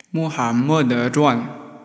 穆罕默德传。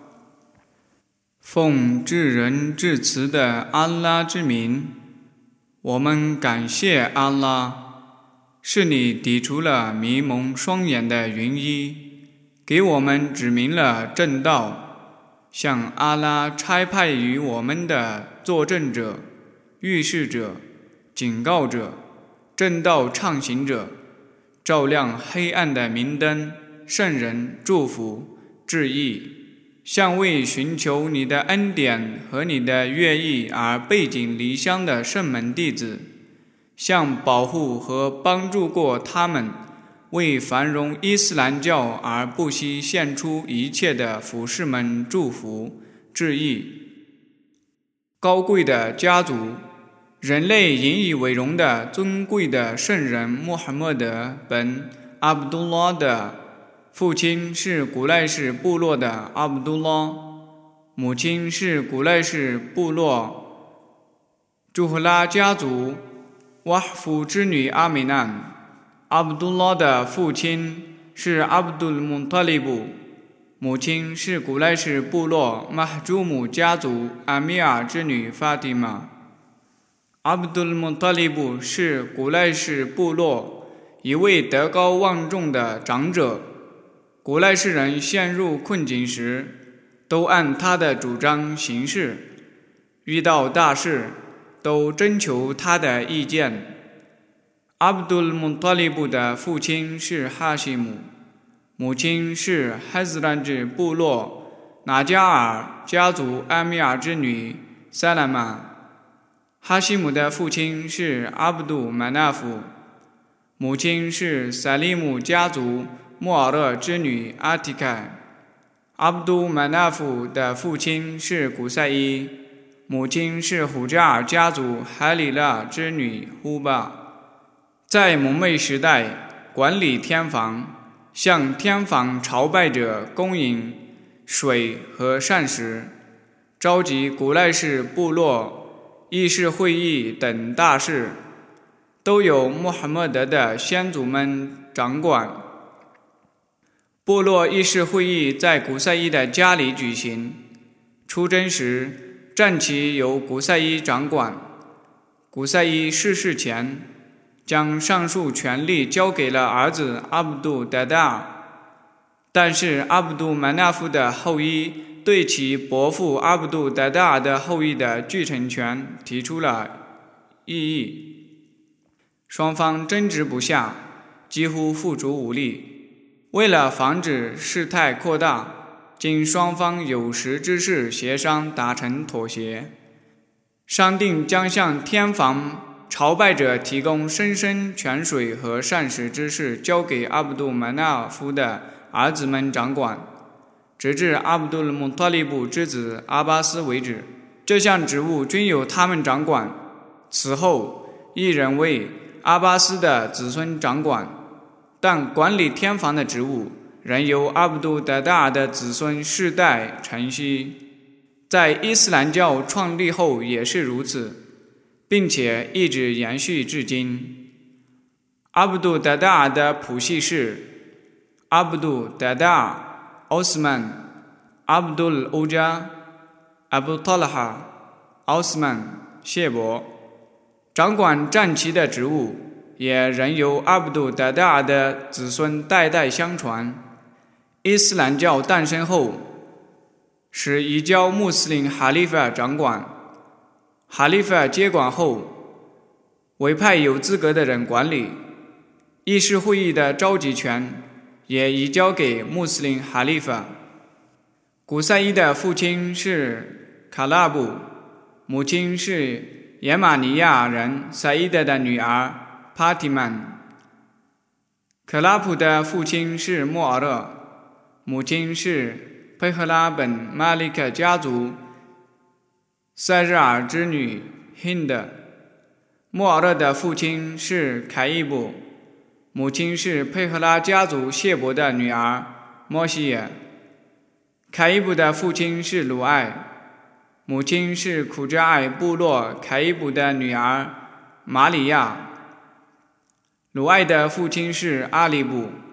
奉至仁至慈的安拉之名，我们感谢安拉，是你抵除了迷蒙双眼的云衣，给我们指明了正道，向阿拉差派于我们的作证者、预示者、警告者、正道畅行者，照亮黑暗的明灯，圣人祝福致意，向为寻求你的恩典和你的悦意而背井离乡的圣门弟子，向保护和帮助过他们为繁荣伊斯兰教而不惜献出一切的服士们祝福致意。高贵的家族，人类引以为荣的尊贵的圣人穆罕默德本阿卜杜拉的父亲是古赖氏部落的阿卜杜拉，母亲是古赖氏部落朱赫拉家族瓦夫之女阿米难。阿卜杜拉的父亲是阿卜杜尔穆塔利布，母亲是古赖氏部落马哈朱姆家族阿米尔之女法蒂玛。阿卜杜尔穆塔利布是古赖氏部落一位德高望重的长者，古赖氏人陷入困境时，都按他的主张行事，遇到大事都征求他的意见。阿卜杜尔穆塔利布的父亲是哈希姆，母亲是哈兹兰治部落纳加尔家族阿米尔之女塞拉玛。哈希姆的父亲是阿卜杜曼纳夫，母亲是萨利姆家族穆尔勒之女阿提凯。阿卜杜曼纳夫的父亲是古赛伊，母亲是胡扎尔家族海里拉之女呼巴。在蒙昧时代，管理天房，向天房朝拜者供应水和膳食，召集古赖氏部落议事会议等大事，都由穆罕默德的先祖们掌管。部落议事会议在古赛伊的家里举行，出征时战旗由古赛伊掌管。古赛伊逝世前，将上述权力交给了儿子阿卜杜达达尔，但是阿卜杜曼纳夫的后裔对其伯父阿卜杜达达尔的后裔的继承权提出了异议，双方争执不下，几乎付诸武力。为了防止事态扩大，经双方有识之士协商达成妥协，商定将向天房朝拜者提供生生泉水和膳食之事交给阿卜杜曼纳夫的儿子们掌管，直至阿卜杜尔穆塔利布之子阿巴斯为止。这项职务均由他们掌管。此后，一人为阿巴斯的子孙掌管，但管理天房的职务仍由阿卜杜达达尔的子孙世代承袭。在伊斯兰教创立后也是如此，并且一直延续至今。阿卜杜达达尔的谱系是阿卜杜达达尔、奥斯曼、阿卜杜尔欧加、阿卜塔拉哈、奥斯曼、谢伯。掌管战旗的职务也仍由阿卜杜达达尔的子孙代代相传。伊斯兰教诞生后，使移交穆斯林哈利法掌管。哈利法接管后，委派有资格的人管理。议事会议的召集权也移交给穆斯林哈利法。古赛伊的父亲是卡拉布，母亲是耶马尼亚人赛伊德的女儿帕提曼。克拉普的父亲是穆尔勒，母亲是佩赫拉本马利克家族塞日尔之女辛德。穆尔勒的父亲是凯伊布，母亲是佩赫拉家族谢伯的女儿摩西耶。凯伊布的父亲是鲁艾，母亲是苦扎艾部落凯伊布的女儿玛里亚。鲁艾的父亲是阿里布，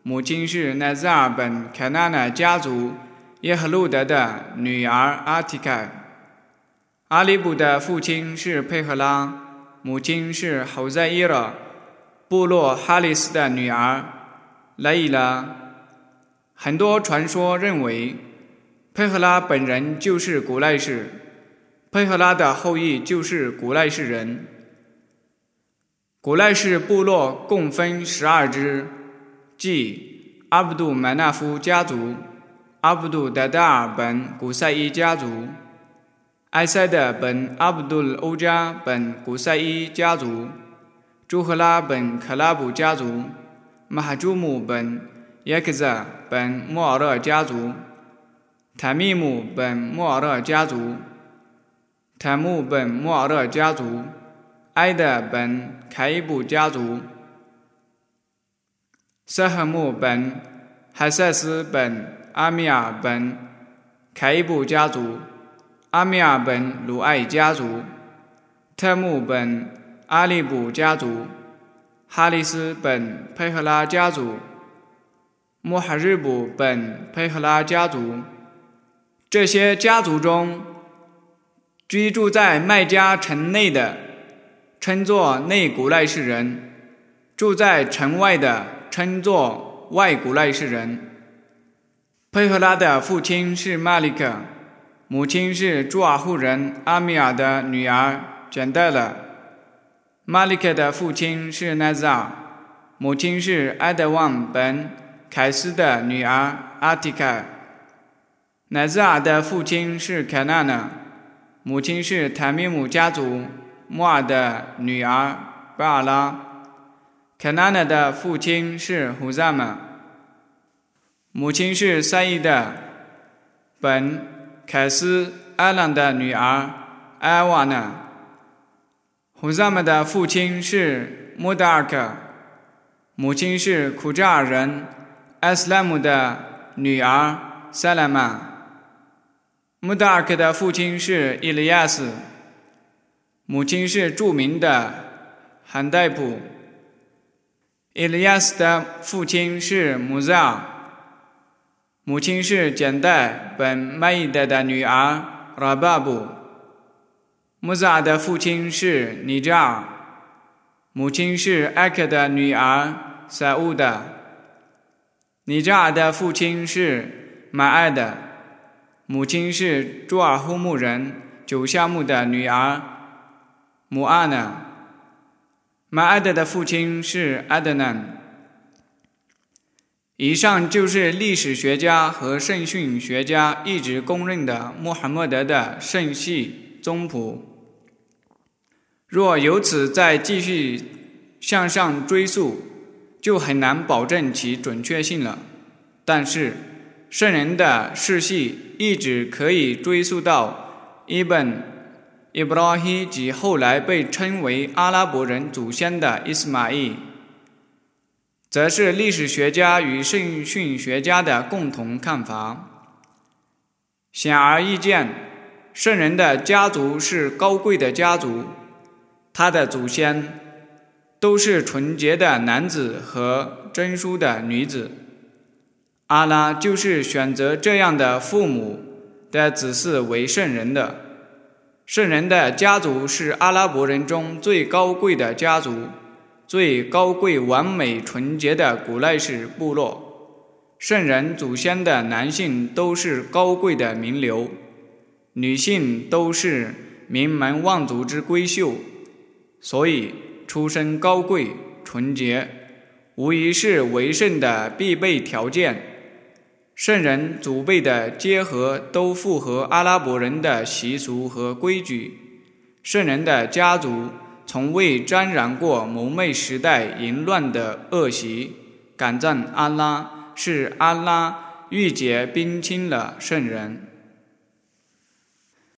母亲是奈兹尔本凯纳纳家族耶和路德的女儿阿提凯。阿里卜的父亲是佩赫拉，母亲是侯赛伊勒部落哈里斯的女儿莱伊拉。很多传说认为佩赫拉本人就是古赖氏，佩赫拉的后裔就是古赖氏人。古赖氏部落共分12支，即阿卜杜麦纳夫家族、阿卜杜达达尔本古赛伊家族、埃塞德本阿卜杜欧加本古赛伊家族、朱赫拉本克拉卜家族、马哈朱姆本耶克扎本莫尔勒家族、塔密姆本莫尔勒家族、塔木本莫尔勒家族、埃德本凯伊卜家族、瑟赫木本海塞斯本阿米尔本凯伊卜家族、阿米尔本鲁艾家族、特木本阿利卜家族、哈里斯本佩赫拉家族、穆哈日卜本佩赫拉家族。这些家族中，居住在麦加城内的称作内古赖氏人，住在城外的称作外古赖氏人。佩赫拉的父亲是马利克，母亲是朱尔户人阿米尔的女儿简代勒。马利克的父亲是奈兹尔，母亲是埃德旺本凯斯的女儿阿提凯。奈兹尔的父亲是凯纳纳，母亲是塔米姆家族莫尔的女儿巴尔拉。凯纳纳的父亲是胡萨玛，母亲是赛义的本凯斯埃朗的女儿埃瓦纳。胡萨玛的父亲是穆达尔克，母亲是库扎尔人埃斯莱姆的女儿塞莱玛。穆达尔克的父亲是伊利亚斯，母亲是著名的罕代普。伊利亚斯的父亲是穆扎尔，母亲是简代本麦伊德的女儿拉巴布。穆扎尔的父亲是尼扎尔，母亲是艾克的女儿塞乌德。尼扎尔的父亲是马艾德，母亲是朱尔呼木人九夏木的女儿姆阿纳。马艾德的父亲是阿德南。以上就是历史学家和圣训学家一直公认的穆罕默德的圣系宗谱。若由此再继续向上追溯，就很难保证其准确性了。但是圣人的世系一直可以追溯到伊布拉希及后来被称为阿拉伯人祖先的伊斯玛仪，则是历史学家与圣训学家的共同看法。显而易见，圣人的家族是高贵的家族，他的祖先都是纯洁的男子和真淑的女子。阿拉就是选择这样的父母的子嗣为圣人的。圣人的家族是阿拉伯人中最高贵的家族，最高贵完美纯洁的古赖氏部落。圣人祖先的男性都是高贵的名流，女性都是名门望族之闺秀，所以出身高贵纯洁无疑是为圣的必备条件。圣人祖辈的结合都符合阿拉伯人的习俗和规矩。圣人的家族从未沾染过蒙昧时代淫乱的恶习。感赞安拉，是安拉御姐冰清了圣人。